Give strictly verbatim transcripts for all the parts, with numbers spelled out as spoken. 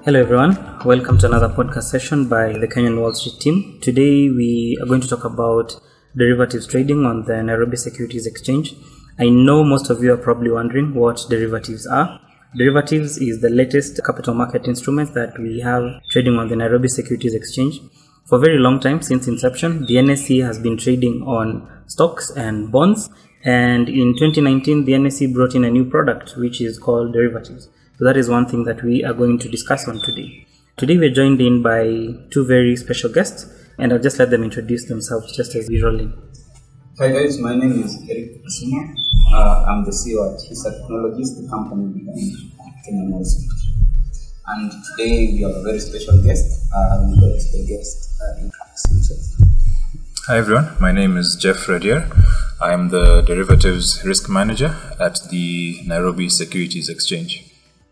Hello everyone, welcome to another podcast session by the Kenyan Wall Street team. Today we are going to talk about derivatives trading on the Nairobi Securities Exchange. I know most of you are probably wondering what derivatives are. Derivatives is the latest capital market instrument that we have trading on the Nairobi Securities Exchange. For a very long time, since inception, the N S E has been trading on stocks and bonds, and in twenty nineteen the N S E brought in a new product which is called derivatives. So that is one thing that we are going to discuss on today. Today we're joined in by two very special guests, and I'll just let them introduce themselves just as we roll in. Hi guys, my name is Eric Asuma. Uh, I'm the C E O at Hisa Technologies, the company behind Kenyan Wall Street. And today we have a very special guest. Uh, we got the guest uh, introduce himself. Hi everyone, my name is Jeff Redier. I am the Derivatives Risk Manager at the Nairobi Securities Exchange.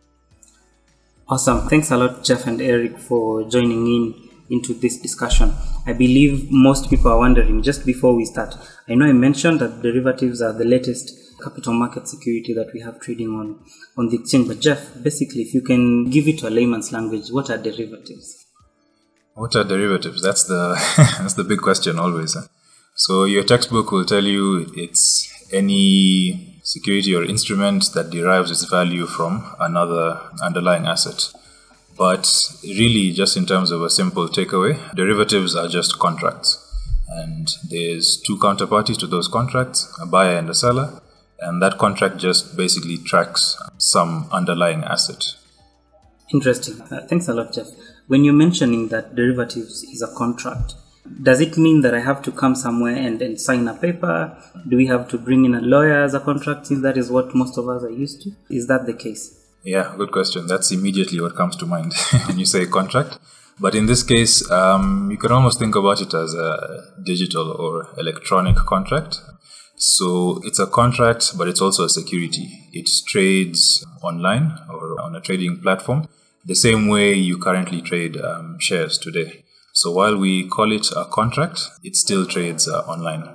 Awesome. Thanks a lot, Jeff and Eric, for joining in into this discussion. I believe most people are wondering, just before we start, I know I mentioned that derivatives are the latest capital market security that we have trading on, on the exchange. But Jeff, basically, if you can give it to a layman's language, what are derivatives? What are derivatives? That's the that's the big question always. Huh? So your textbook will tell you it's any security or instrument that derives its value from another underlying asset. But really, just in terms of a simple takeaway, derivatives are just contracts. And there's two counterparties to those contracts, a buyer and a seller. And that contract just basically tracks some underlying asset. Interesting. Uh, thanks a lot, Jeff. When you're mentioning that derivatives is a contract, does it mean that I have to come somewhere and, and sign a paper? Do we have to bring in a lawyer as a contract, since that is what most of us are used to? Is that the case? Yeah, good question. That's immediately what comes to mind when you say contract. But in this case, um, you can almost think about it as a digital or electronic contract. So it's a contract, but it's also a security. It trades online or on a trading platform, the same way you currently trade um, shares today. So while we call it a contract, it still trades uh, online.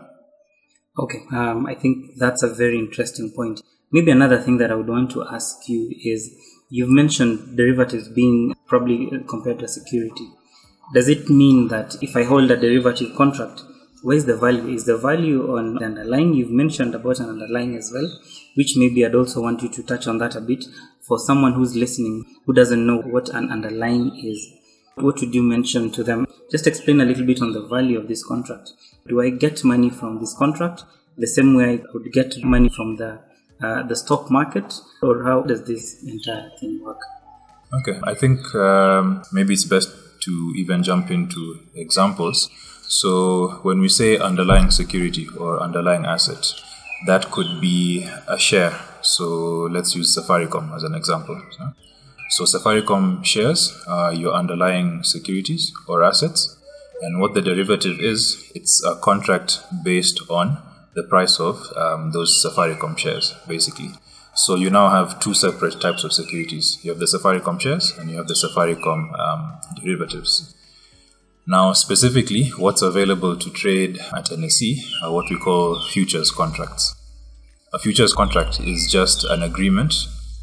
Okay, um, I think that's a very interesting point. Maybe another thing that I would want to ask you is, you've mentioned derivatives being probably compared to a security. Does it mean that if I hold a derivative contract, where's the value? Is the value on the underlying? You've mentioned about an underlying as well, which maybe I'd also want you to touch on that a bit for someone who's listening who doesn't know what an underlying is. What would you mention to them? Just explain a little bit on the value of this contract. Do I get money from this contract the same way I would get money from the uh, the stock market? Or how does this entire thing work? Okay, I think um, maybe it's best to even jump into examples. So when we say underlying security or underlying asset, that could be a share. So let's use Safaricom as an example. So Safaricom shares are your underlying securities or assets. And what the derivative is, it's a contract based on the price of um, those Safaricom shares, basically. So you now have two separate types of securities. You have the Safaricom shares and you have the Safaricom um, derivatives. Now, specifically, what's available to trade at N S E are what we call futures contracts. A futures contract is just an agreement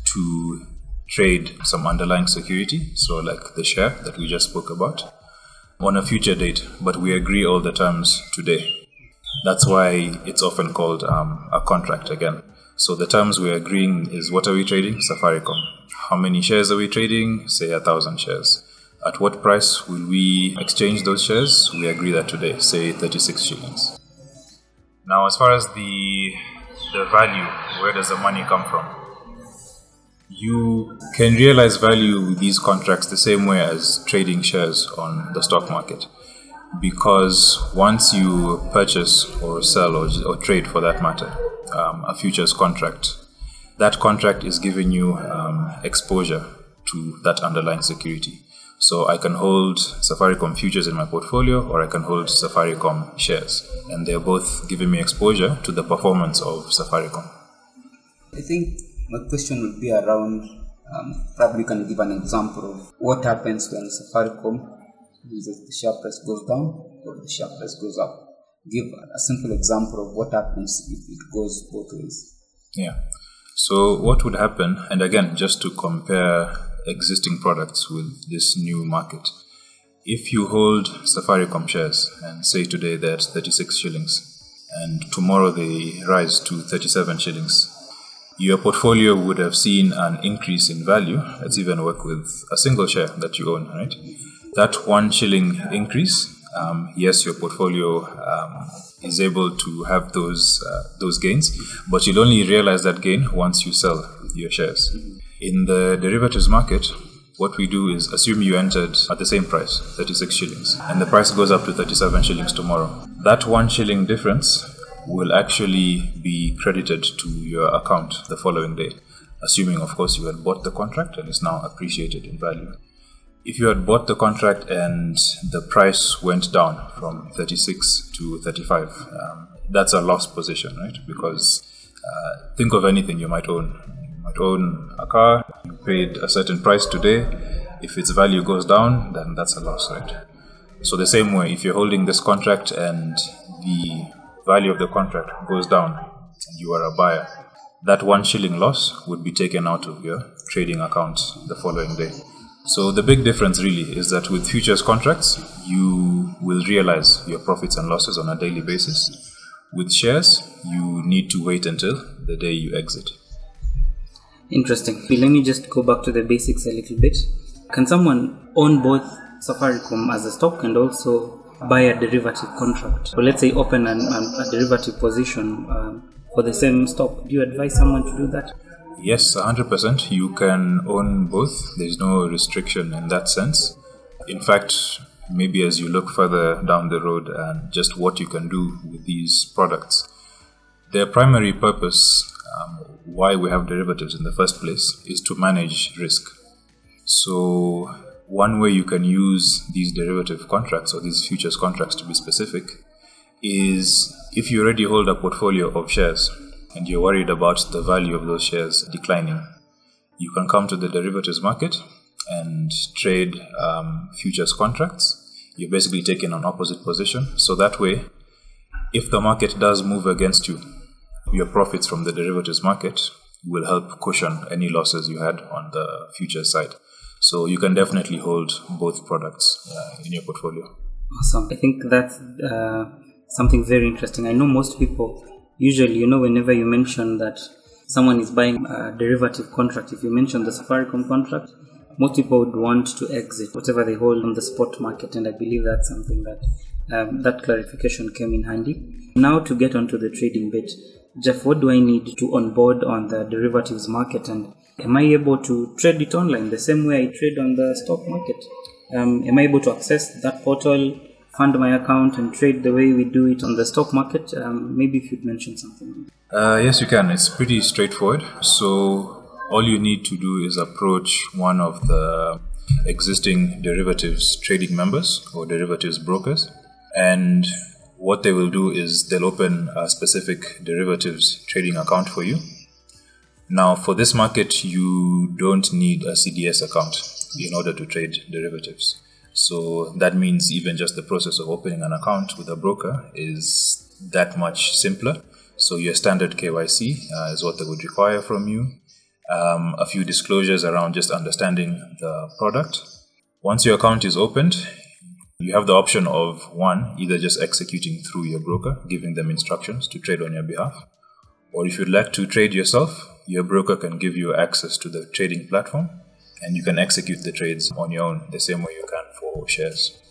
to trade some underlying security, so like the share that we just spoke about, on a future date, but we agree all the terms today. That's why it's often called um, a contract again. So the terms we're agreeing is, what are we trading? Safaricom. How many shares are we trading? Say a thousand shares. At what price will we exchange those shares? We agree that today, say thirty-six shillings. Now, as far as the the value, where does the money come from? You can realize value with these contracts the same way as trading shares on the stock market. Because once you purchase or sell or, or trade, for that matter, um, a futures contract, that contract is giving you um, exposure to that underlying security. So I can hold Safaricom futures in my portfolio, or I can hold Safaricom shares. And they're both giving me exposure to the performance of Safaricom. I think my question would be around, um, probably you can give an example of what happens when Safaricom, the share price goes down or the share price goes up. Give a simple example of what happens if it goes both ways. Yeah. So what would happen, and again, just to compare existing products with this new market. If you hold Safaricom shares and say today they're at thirty-six shillings and tomorrow they rise to thirty-seven shillings, your portfolio would have seen an increase in value. Let's even work with a single share that you own, right? That one shilling increase, um, yes, your portfolio um, is able to have those uh, those gains, but you'll only realize that gain once you sell your shares. In the derivatives market, what we do is assume you entered at the same price, thirty-six shillings, and the price goes up to thirty-seven shillings tomorrow. That one shilling difference will actually be credited to your account the following day, assuming, of course, you had bought the contract and it's now appreciated in value. If you had bought the contract and the price went down from thirty-six to thirty-five, um, that's a lost position, right? Because uh, think of anything you might own. You might own a car, you paid a certain price today. If its value goes down, then that's a loss, right? So the same way, if you're holding this contract and the value of the contract goes down and you are a buyer, that one shilling loss would be taken out of your trading account the following day. So the big difference really is that with futures contracts, you will realize your profits and losses on a daily basis. With shares, you need to wait until the day you exit. Interesting. Let me just go back to the basics a little bit. Can someone own both Safaricom as a stock and also buy a derivative contract? So let's say open an, an, a derivative position um, for the same stock. Do you advise someone to do that? Yes, one hundred percent. You can own both. There's no restriction in that sense. In fact, maybe as you look further down the road and just what you can do with these products, their primary purpose, um, why we have derivatives in the first place, is to manage risk. So one way you can use these derivative contracts or these futures contracts to be specific is if you already hold a portfolio of shares and you're worried about the value of those shares declining, you can come to the derivatives market and trade um, futures contracts. You're basically taking an opposite position. So that way, if the market does move against you, your profits from the derivatives market will help cushion any losses you had on the futures side. So you can definitely hold both products uh, in your portfolio. Awesome. I think that's uh, something very interesting. I know most people, usually, you know, whenever you mention that someone is buying a derivative contract, if you mention the Safaricom contract, most people would want to exit whatever they hold on the spot market. And I believe that's something that um, that clarification came in handy. Now to get onto the trading bit, Jeff, what do I need to onboard on the derivatives market, and am I able to trade it online the same way I trade on the stock market? Um, am I able to access that portal, fund my account, and trade the way we do it on the stock market? Um, maybe if you'd mention something. Uh, yes, you can. It's pretty straightforward. So all you need to do is approach one of the existing derivatives trading members or derivatives brokers, and what they will do is they'll open a specific derivatives trading account for you. Now, for this market, you don't need a C D S account in order to trade derivatives. So that means even just the process of opening an account with a broker is that much simpler. So your standard K Y C uh, is what they would require from you. Um, a few disclosures around just understanding the product. Once your account is opened, you have the option of, one, either just executing through your broker, giving them instructions to trade on your behalf. Or if you'd like to trade yourself, your broker can give you access to the trading platform and you can execute the trades on your own the same way you can for shares.